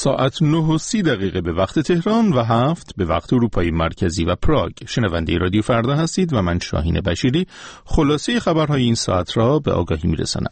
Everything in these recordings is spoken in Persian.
ساعت 9:30 به وقت تهران و 7 به وقت اروپای مرکزی و پراگ. شنونده رادیو فردا هستید و من شاهین بشیری خلاصه خبرهای این ساعت را به آگاهی میرسانم.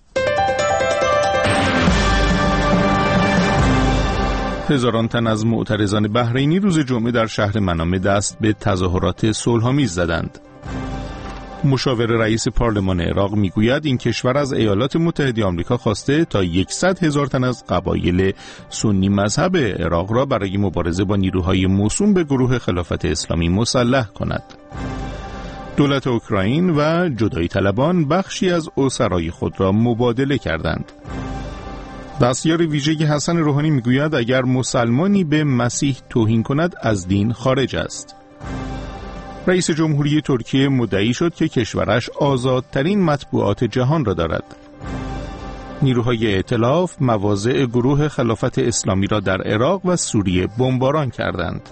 هزاران تن از معترضان بحرینی روز جمعه در شهر منامه دست به تظاهرات صلح‌آمیز زدند. مشاور رئیس پارلمان عراق میگوید این کشور از ایالات متحده آمریکا خواسته تا 100,000 تن از قبایل سنی مذهب عراق را برای مبارزه با نیروهای موسوم به گروه خلافت اسلامی مسلح کند. دولت اوکراین و جدایی طلبان بخشی از اسرای خود را مبادله کردند. دستیار ویژه حسن روحانی میگوید اگر مسلمانی به مسیح توهین کند از دین خارج است. رئیس جمهوری ترکیه مدعی شد که کشورش آزادترین مطبوعات جهان را دارد. نیروهای ائتلاف مواضع گروه خلافت اسلامی را در عراق و سوریه بمباران کردند.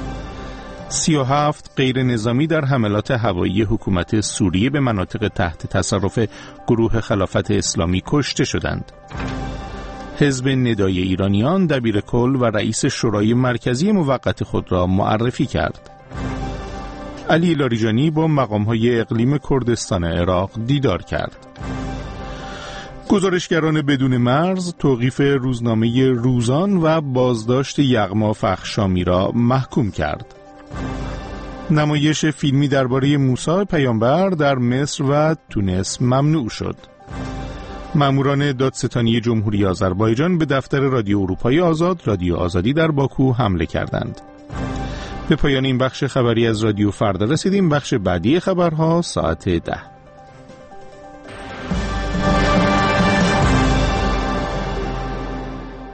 37 غیر نظامی در حملات هوایی حکومت سوریه به مناطق تحت تصرف گروه خلافت اسلامی کشته شدند. حزب ندای ایرانیان دبیرکل و رئیس شورای مرکزی موقت خود را معرفی کرد. علی لاریجانی با مقام‌های اقلیم کردستان عراق دیدار کرد. گزارشگران بدون مرز توقیف روزنامه روزان و بازداشت یغما فخشامی را محکوم کرد. نمایش فیلمی درباره موسی پیامبر در مصر و تونس ممنوع شد. ماموران دادستانی جمهوری آذربایجان به دفتر رادیو اروپای آزاد، رادیو آزادی در باکو حمله کردند. به پایان این بخش خبری از رادیو فردا رسیدیم. بخش بعدی خبرها ساعت 10.